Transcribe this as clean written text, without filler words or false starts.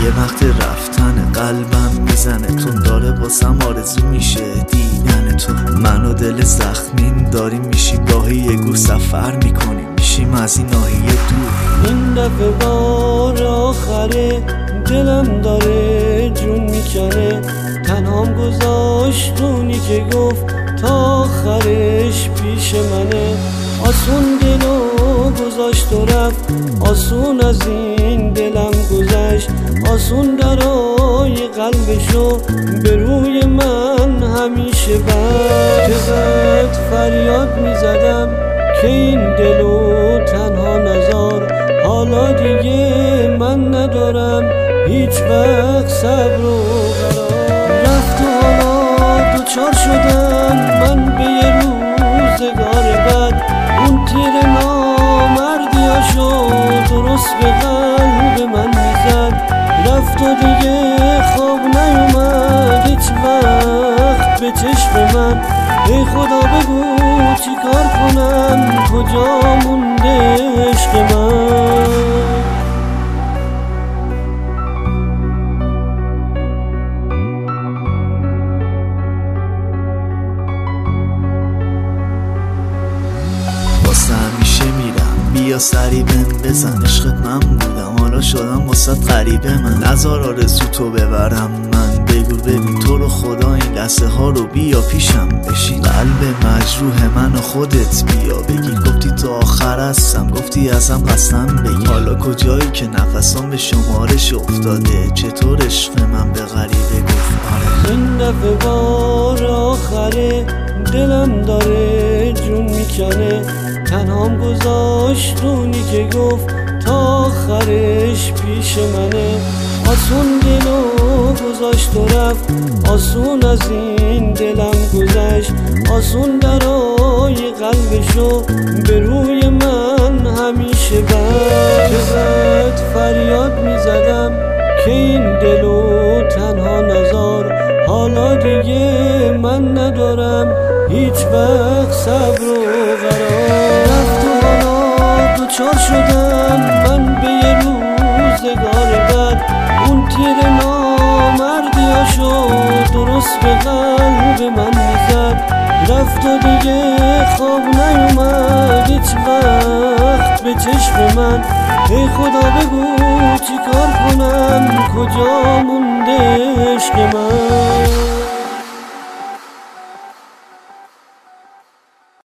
یه وقت رفتن قلبم میزنه تون داره باسم آرزو میشه دیدن تو. من و دل زخمین داریم میشیم گاهی یه گور سفر میکنیم میشیم از این ناحیه دور. این دفعه بار آخره دلم داره جون میکنه، تنهام گذاشتونی که گفت تا آخرش پیش منه. آسون دلو گذاشت و رفت، آسون از این دلم گذشت، آسون درای قلبشو به روی من همیشه بست. چقدر فریاد میزدم که این دلو تنها نذار، حالا دیگه من ندارم هیچ وقت صبر و قرار. رفت و حالا دوچار شدم من به یه روزگار بد، اون تیر نامردیاشو درست به قلب من میزد. رفت و دیگه خواب نیومد هیچ وقت به چشم من. ای خدا بگو چی کار کنم، کجا مونده عشق من. واسه همیشه میرم بیا سری بهم بزن، عشقت من بودم حالا شدم واسه غریبه. من نزار آرزو تو ببرم من، بگو ببین تو رو خدا این لحظه ها رو بیا پیشم بشین. قلب مجروح من و خودت بیا بگی، گفتی تو آخر هستم گفتی ازم قسم بگی. حالا کجایی که نفسام به شمارش افتاده، چطور عشق من به غریبه گفت آره. این دفعه بار آخره دلم داره جون میکنه، تنهام گذاشتونی که گفت تا آخرش پیش منه. آسون دلو گذاشت و رفت، آسون از این دلم گذشت، آسون درای قلبشو به روی من همیشه بست. چقدر فریاد میزدم که این دلو تنها نذار، حالا دیگه من ندارم هیچ وقت صبر و قرار. رفت و حالا دوچار شدم من به یه روزگار بد، اون تیر نامردیاشو درست به قلب من میزد. رفت و دیگه خواب نیومد هیچ وقت به چشم من. ای خدا بگو چی کار کنم، کجا مونده عشق من.